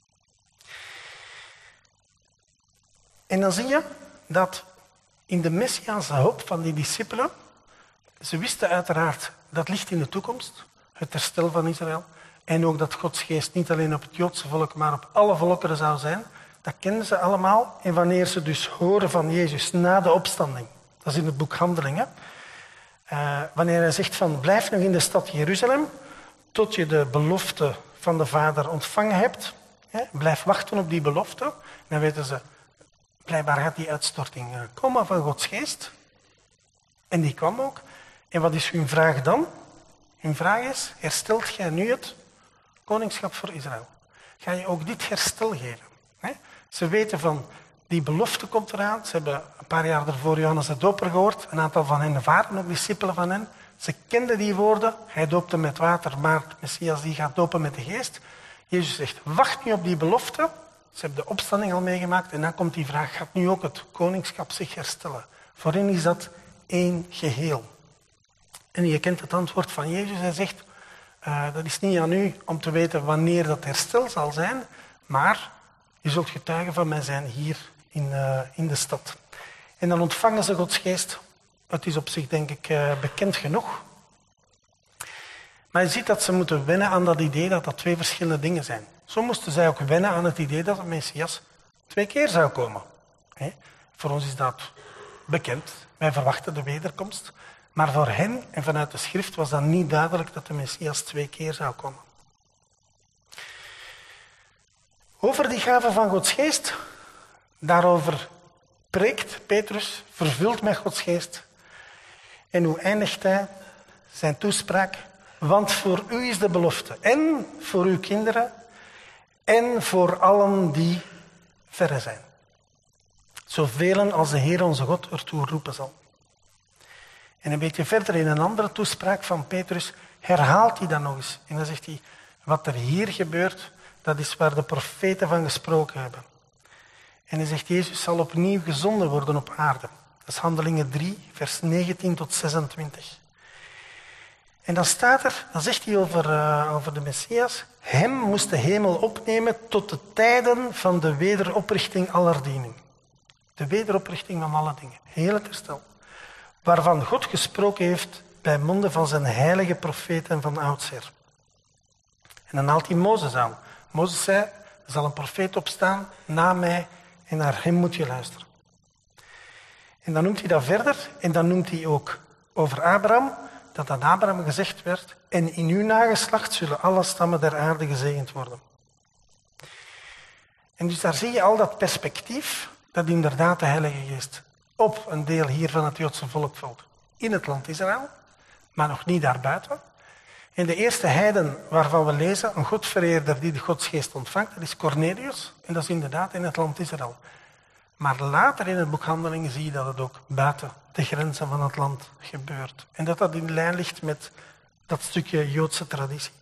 En dan zie je dat in de Messiaanse hoop van die discipelen, ze wisten uiteraard, dat ligt in de toekomst, het herstel van Israël, en ook dat Gods geest niet alleen op het Joodse volk, maar op alle volkeren zou zijn, Dat kennen ze allemaal. En wanneer ze dus horen van Jezus na de opstanding, dat is in het boek Handelingen, uh, wanneer hij zegt van blijf nog in de stad Jeruzalem tot je de belofte van de Vader ontvangen hebt. Hè, blijf wachten op die belofte. Dan weten ze, blijkbaar gaat die uitstorting komen van Gods geest. En die kwam ook. En wat is hun vraag dan? Hun vraag is, herstelt jij nu het koningschap voor Israël? Ga je ook dit herstel geven? Hè? Ze weten van, die belofte komt eraan. Ze hebben een paar jaar ervoor Johannes de Doper gehoord. Een aantal van hen waren ook discipelen van hen. Ze kenden die woorden. Hij doopte met water, maar de Messias die gaat dopen met de geest. Jezus zegt, wacht nu op die belofte. Ze hebben de opstanding al meegemaakt. En dan komt die vraag, gaat nu ook het koningschap zich herstellen? Voor hen is dat één geheel. En je kent het antwoord van Jezus. Hij zegt, uh, dat is niet aan u om te weten wanneer dat herstel zal zijn, maar je zult getuigen van mij zijn hier in, uh, in de stad. En dan ontvangen ze Gods geest. Het is op zich, denk ik, uh, bekend genoeg. Maar je ziet dat ze moeten wennen aan dat idee dat dat twee verschillende dingen zijn. Zo moesten zij ook wennen aan het idee dat de Messias twee keer zou komen. He? Voor ons is dat bekend. Wij verwachten de wederkomst. Maar voor hen en vanuit de schrift was dat niet duidelijk dat de Messias twee keer zou komen. Over die gave van Gods geest, daarover preekt Petrus, vervuld met Gods geest. En hoe eindigt hij zijn toespraak? Want voor u is de belofte, en voor uw kinderen, en voor allen die verre zijn. Zoveel als de Heer onze God ertoe roepen zal. En een beetje verder in een andere toespraak van Petrus herhaalt hij dat nog eens. En dan zegt hij, wat er hier gebeurt, dat is waar de profeten van gesproken hebben. En hij zegt, Jezus zal opnieuw gezonden worden op aarde. Dat is Handelingen drie, vers negentien tot zesentwintig. En dan staat er, dan zegt hij over, uh, over de Messias, hem moest de hemel opnemen tot de tijden van de wederoprichting aller dingen. De wederoprichting van alle dingen. Heel het herstel. Waarvan God gesproken heeft bij monden van zijn heilige profeten van oudsher. En dan haalt hij Mozes aan. Mozes zei, er zal een profeet opstaan na mij en naar hem moet je luisteren. En dan noemt hij dat verder en dan noemt hij ook over Abraham, dat aan Abraham gezegd werd, en in uw nageslacht zullen alle stammen der aarde gezegend worden. En dus daar zie je al dat perspectief dat inderdaad de Heilige Geest op een deel hier van het Joodse volk valt. In het land Israël, maar nog niet daarbuiten. En de eerste heiden waarvan we lezen, een godvereerder die de Godsgeest ontvangt, dat is Cornelius. En dat is inderdaad in het land Israël. Maar later in het boek Handelingen zie je dat het ook buiten de grenzen van het land gebeurt. En dat dat in lijn ligt met dat stukje Joodse traditie.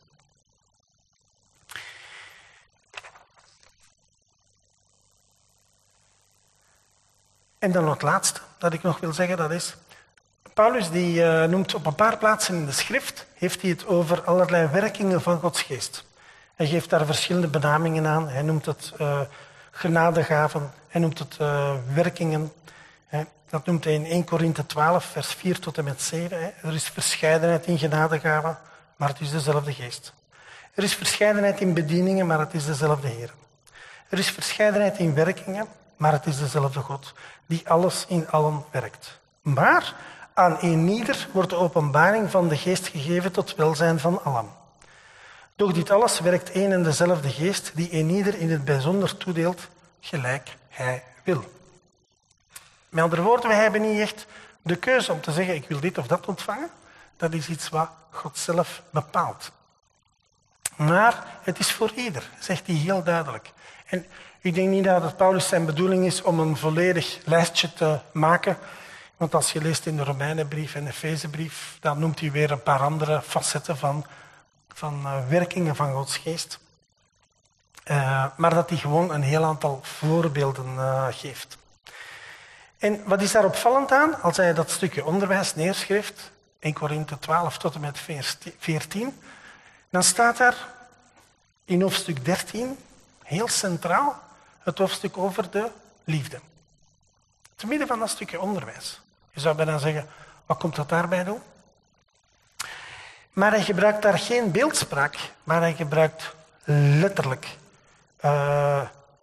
En dan het laatste dat ik nog wil zeggen, dat is... Paulus die uh, noemt op een paar plaatsen in de schrift, heeft hij het over allerlei werkingen van Gods geest. Hij geeft daar verschillende benamingen aan. Hij noemt het uh, genadegaven, hij noemt het uh, werkingen. Hè. Dat noemt hij in eerste Korinthe twaalf, vers vier tot en met zeven. Hè. Er is verscheidenheid in genadegaven, maar het is dezelfde geest. Er is verscheidenheid in bedieningen, maar het is dezelfde Heer. Er is verscheidenheid in werkingen, maar het is dezelfde God, die alles in allen werkt. Maar aan eenieder wordt de openbaring van de geest gegeven tot welzijn van allen. Doch dit alles werkt één en dezelfde geest, die eenieder in het bijzonder toedeelt, gelijk hij wil. Met andere woorden, wij hebben niet echt de keuze om te zeggen, ik wil dit of dat ontvangen. Dat is iets wat God zelf bepaalt. Maar het is voor ieder, zegt hij heel duidelijk. En ik denk niet dat het Paulus zijn bedoeling is om een volledig lijstje te maken. Want als je leest in de Romeinenbrief en de Efezebrief, dan noemt hij weer een paar andere facetten van, van uh, werkingen van Gods geest. Uh, maar dat hij gewoon een heel aantal voorbeelden uh, geeft. En wat is daar opvallend aan? Als hij dat stukje onderwijs neerschrijft, eerste Korinthe twaalf tot en met veertien, dan staat daar in hoofdstuk dertien, heel centraal, het hoofdstuk over de liefde. Te midden van dat stukje onderwijs. Je zou bijna zeggen, wat komt dat daarbij doen? Maar hij gebruikt daar geen beeldspraak, maar hij gebruikt letterlijk uh,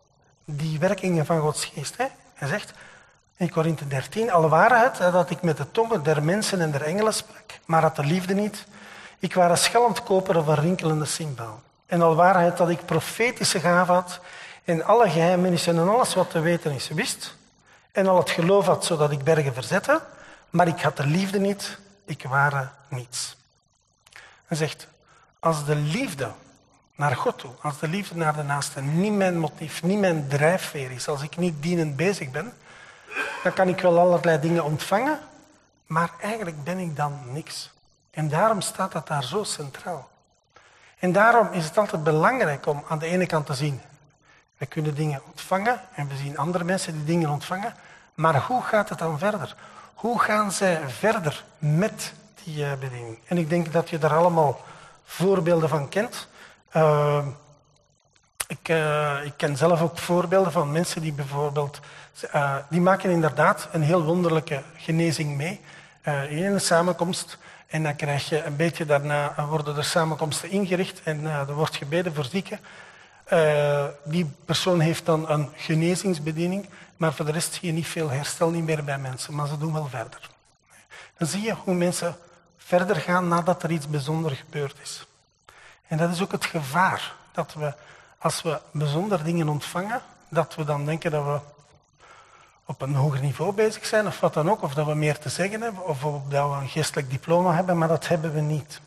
die werkingen van Gods geest. Hè? Hij zegt in Korinthe dertien, al ware het dat ik met de tongen der mensen en der engelen sprak, maar had de liefde niet, ik ware schellend koper of een rinkelende cymbaal. En al ware het dat ik profetische gaven had en alle geheimenissen en alles wat te weten is wist, en al het geloof had zodat ik bergen verzette, maar ik had de liefde niet, ik ware niets. Hij zegt, als de liefde naar God toe, als de liefde naar de naaste niet mijn motief, niet mijn drijfveer is, als ik niet dienend bezig ben, dan kan ik wel allerlei dingen ontvangen, maar eigenlijk ben ik dan niks. En daarom staat dat daar zo centraal. En daarom is het altijd belangrijk om aan de ene kant te zien, we kunnen dingen ontvangen en we zien andere mensen die dingen ontvangen, maar hoe gaat het dan verder? Hoe gaan zij verder met die uh, bediening? En ik denk dat je daar allemaal voorbeelden van kent. Uh, ik, uh, ik ken zelf ook voorbeelden van mensen die bijvoorbeeld, uh, die maken inderdaad een heel wonderlijke genezing mee uh, in een samenkomst. En dan krijg je een beetje daarna, worden er samenkomsten ingericht en uh, er wordt gebeden voor zieken. Uh, die persoon heeft dan een genezingsbediening, maar voor de rest zie je niet veel herstel niet meer bij mensen, maar ze doen wel verder. Dan zie je hoe mensen verder gaan nadat er iets bijzonders gebeurd is. En dat is ook het gevaar, dat we, als we bijzondere dingen ontvangen, dat we dan denken dat we op een hoger niveau bezig zijn, of wat dan ook, of dat we meer te zeggen hebben, of dat we een geestelijk diploma hebben, maar dat hebben we niet.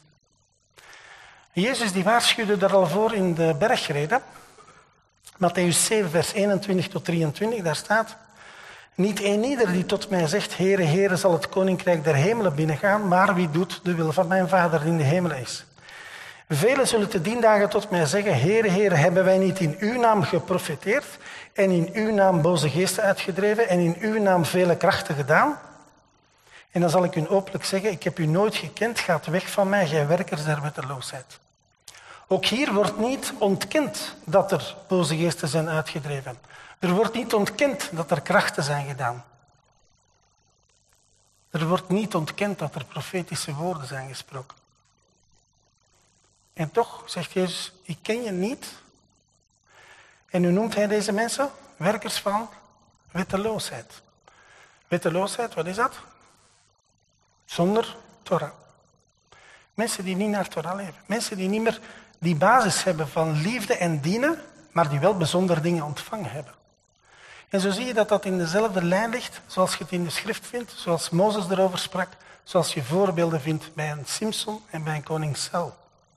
Jezus die waarschuwde daar al voor in de bergreden. Mattheüs zeven, vers eenentwintig tot drieëntwintig, daar staat: niet een ieder die tot mij zegt, Heere, Heere, zal het koninkrijk der hemelen binnengaan, maar wie doet de wil van mijn Vader die in de hemelen is. Velen zullen te dien dagen tot mij zeggen, Heere, Heere, hebben wij niet in uw naam geprofeteerd en in uw naam boze geesten uitgedreven en in uw naam vele krachten gedaan? En dan zal ik u openlijk zeggen, ik heb u nooit gekend, gaat weg van mij, gij werkers der wetteloosheid. Ook hier wordt niet ontkend dat er boze geesten zijn uitgedreven. Er wordt niet ontkend dat er krachten zijn gedaan. Er wordt niet ontkend dat er profetische woorden zijn gesproken. En toch zegt Jezus, ik ken je niet. En nu noemt hij deze mensen werkers van wetteloosheid. Wetteloosheid, wat is dat? Zonder Torah. Mensen die niet naar Torah leven. Mensen die niet meer die basis hebben van liefde en dienen, maar die wel bijzondere dingen ontvangen hebben. En zo zie je dat dat in dezelfde lijn ligt, zoals je het in de schrift vindt, zoals Mozes erover sprak, zoals je voorbeelden vindt bij een Simson en bij een koning Saul.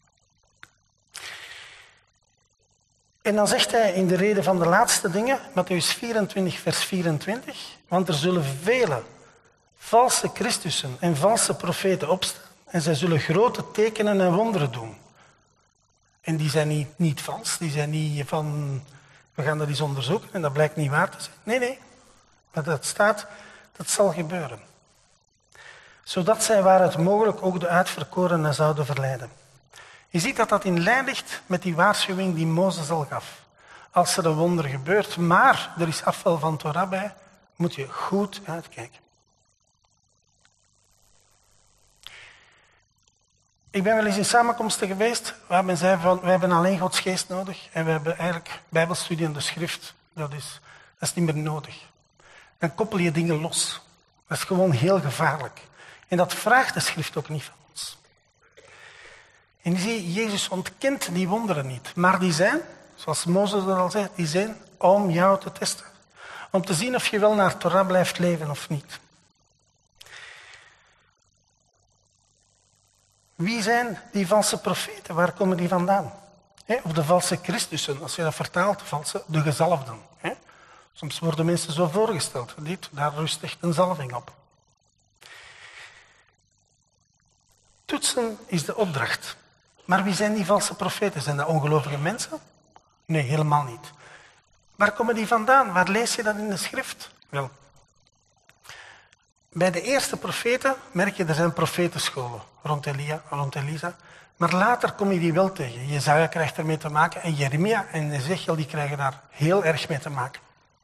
En dan zegt hij in de reden van de laatste dingen, Mattheüs vierentwintig, vers vierentwintig, want er zullen vele valse Christussen en valse profeten opstaan en zij zullen grote tekenen en wonderen doen. En die zijn niet, niet vals, die zijn niet van, we gaan dat eens onderzoeken en dat blijkt niet waar te zijn. Nee, nee, maar dat staat, dat zal gebeuren. Zodat zij waar het mogelijk ook de uitverkorenen zouden verleiden. Je ziet dat dat in lijn ligt met die waarschuwing die Mozes al gaf. Als er een wonder gebeurt, maar er is afval van Torah bij, moet je goed uitkijken. Ik ben wel eens in samenkomsten geweest waar men zei van, wij hebben alleen Gods geest nodig en we hebben eigenlijk bijbelstudie en de schrift, dat is, dat is niet meer nodig. Dan koppel je dingen los. Dat is gewoon heel gevaarlijk. En dat vraagt de schrift ook niet van ons. En je ziet, Jezus ontkent die wonderen niet, maar die zijn, zoals Mozes dat al zei, die zijn om jou te testen. Om te zien of je wel naar Torah blijft leven of niet. Wie zijn die valse profeten? Waar komen die vandaan? Of de valse Christussen, als je dat vertaalt, de, valse, de gezalfden. Soms worden mensen zo voorgesteld. Dit, daar rust echt een zalving op. Toetsen is de opdracht. Maar wie zijn die valse profeten? Zijn dat ongelovige mensen? Nee, helemaal niet. Waar komen die vandaan? Waar lees je dat in de schrift? Wel, bij de eerste profeten merk je, er zijn profetenscholen rond Elia, rond Elisa. Maar later kom je die wel tegen. Jezaja krijgt ermee te maken en Jeremia en Ezechiel die krijgen daar heel erg mee te maken.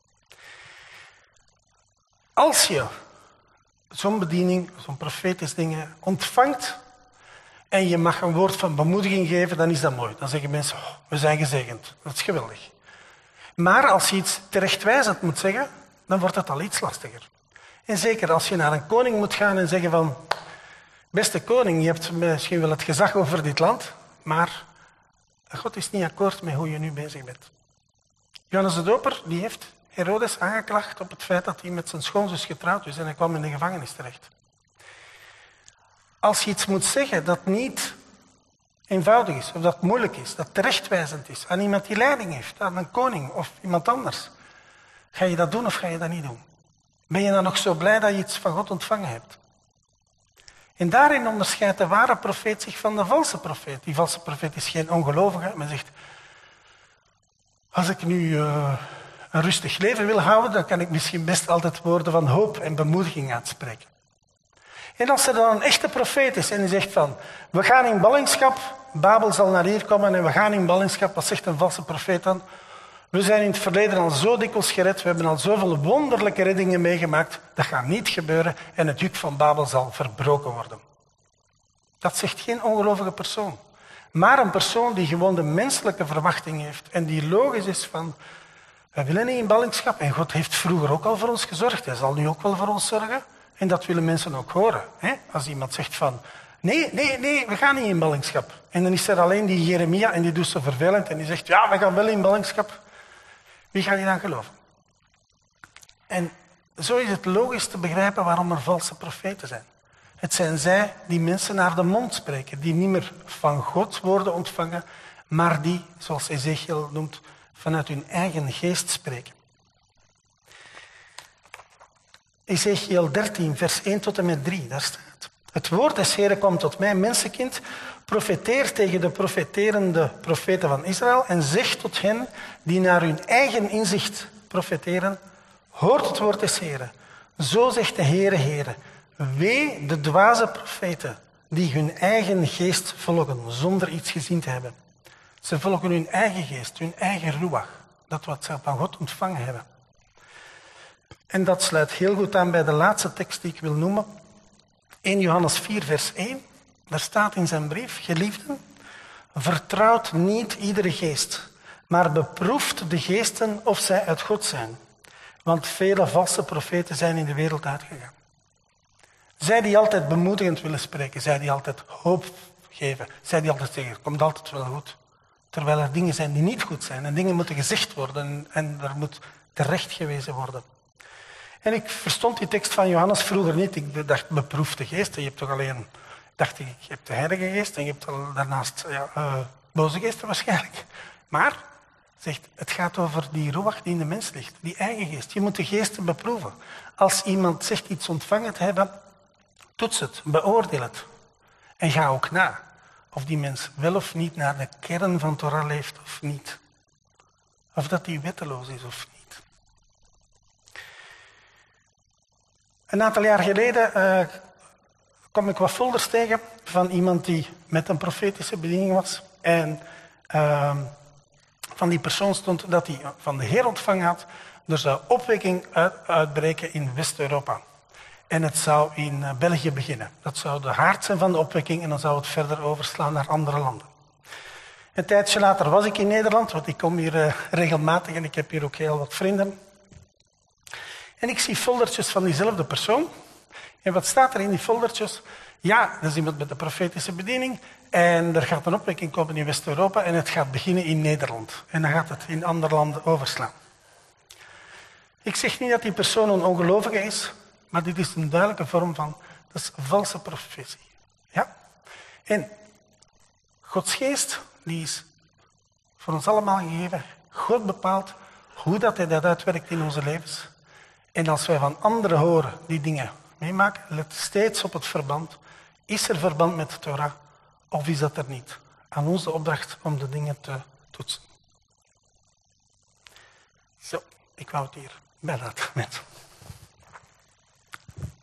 Als je zo'n bediening, zo'n profetisch dingen ontvangt en je mag een woord van bemoediging geven, dan is dat mooi. Dan zeggen mensen, oh, we zijn gezegend. Dat is geweldig. Maar als je iets terechtwijzend moet zeggen, dan wordt het al iets lastiger. En zeker als je naar een koning moet gaan en zeggen van... Beste koning, je hebt misschien wel het gezag over dit land, maar God is niet akkoord met hoe je nu bezig bent. Johannes de Doper die heeft Herodes aangeklaagd op het feit dat hij met zijn schoonzus getrouwd is en hij kwam in de gevangenis terecht. Als je iets moet zeggen dat niet eenvoudig is, of dat moeilijk is, dat terechtwijzend is, aan iemand die leiding heeft, aan een koning of iemand anders, ga je dat doen of ga je dat niet doen? Ben je dan nog zo blij dat je iets van God ontvangen hebt? En daarin onderscheidt de ware profeet zich van de valse profeet. Die valse profeet is geen ongelovige, maar zegt... Als ik nu uh, een rustig leven wil houden, dan kan ik misschien best altijd woorden van hoop en bemoediging uitspreken. En als er dan een echte profeet is en die zegt van... We gaan in ballingschap, Babel zal naar hier komen en we gaan in ballingschap. Wat zegt een valse profeet dan? We zijn in het verleden al zo dikwijls gered, we hebben al zoveel wonderlijke reddingen meegemaakt. Dat gaat niet gebeuren en het juk van Babel zal verbroken worden. Dat zegt geen ongelovige persoon. Maar een persoon die gewoon de menselijke verwachting heeft en die logisch is van... We willen niet in ballingschap en God heeft vroeger ook al voor ons gezorgd. Hij zal nu ook wel voor ons zorgen. En dat willen mensen ook horen. Hè? Als iemand zegt van... Nee, nee, nee, we gaan niet in ballingschap. En dan is er alleen die Jeremia en die doet zo vervelend en die zegt... Ja, we gaan wel in ballingschap. Wie gaat die dan geloven? En zo is het logisch te begrijpen waarom er valse profeten zijn. Het zijn zij die mensen naar de mond spreken, die niet meer van God woorden ontvangen, maar die, zoals Ezechiel noemt, vanuit hun eigen geest spreken. Ezechiel dertien, vers één tot en met drie, daar staat. Het woord des Heeren kwam tot mij, mensenkind, profeteer tegen de profeterende profeten van Israël en zeg tot hen die naar hun eigen inzicht profeteren, hoort het woord des Heeren. Zo zegt de Heere, Heere, wee de dwaze profeten die hun eigen geest volgen zonder iets gezien te hebben. Ze volgen hun eigen geest, hun eigen ruach, dat wat ze van God ontvangen hebben. En dat sluit heel goed aan bij de laatste tekst die ik wil noemen. eerste Johannes vier, vers één. Daar staat in zijn brief, geliefden, vertrouwt niet iedere geest, maar beproeft de geesten of zij uit God zijn. Want vele valse profeten zijn in de wereld uitgegaan. Zij die altijd bemoedigend willen spreken, zij die altijd hoop geven, zij die altijd zeggen, het komt altijd wel goed. Terwijl er dingen zijn die niet goed zijn en dingen moeten gezegd worden en er moet terecht gewezen worden. En ik verstond die tekst van Johannes vroeger niet. Ik dacht, beproef de geest. Je hebt toch alleen, dacht ik, je hebt de Heilige Geest en je hebt al daarnaast ja, uh, boze geesten waarschijnlijk. Maar, zegt, het gaat over die ruach die in de mens ligt, die eigen geest. Je moet de geesten beproeven. Als iemand zegt iets ontvangen te hebben, toets het, beoordeel het. En ga ook na of die mens wel of niet naar de kern van Torah leeft of niet. Of dat die wetteloos is of niet. Een aantal jaar geleden uh, kwam ik wat folders tegen van iemand die met een profetische bediening was. En uh, van die persoon stond dat hij van de Heer ontvangen had. Er zou opwekking uit, uitbreken in West-Europa. En het zou in uh, België beginnen. Dat zou de haard zijn van de opwekking en dan zou het verder overslaan naar andere landen. Een tijdje later was ik in Nederland, want ik kom hier uh, regelmatig en ik heb hier ook heel wat vrienden. En ik zie foldertjes van diezelfde persoon. En wat staat er in die foldertjes? Ja, dat is iemand met een profetische bediening. En er gaat een opwekking komen in West-Europa en het gaat beginnen in Nederland. En dan gaat het in andere landen overslaan. Ik zeg niet dat die persoon een ongelovige is, maar dit is een duidelijke vorm van, dat is een valse profetie. Ja? En Gods geest, die is voor ons allemaal gegeven. God bepaalt hoe dat hij dat uitwerkt in onze levens. En als wij van anderen horen die dingen meemaken, let steeds op het verband. Is er verband met de Torah of is dat er niet? Aan ons de opdracht om de dingen te toetsen. Zo, ik wou het hier bij laten met.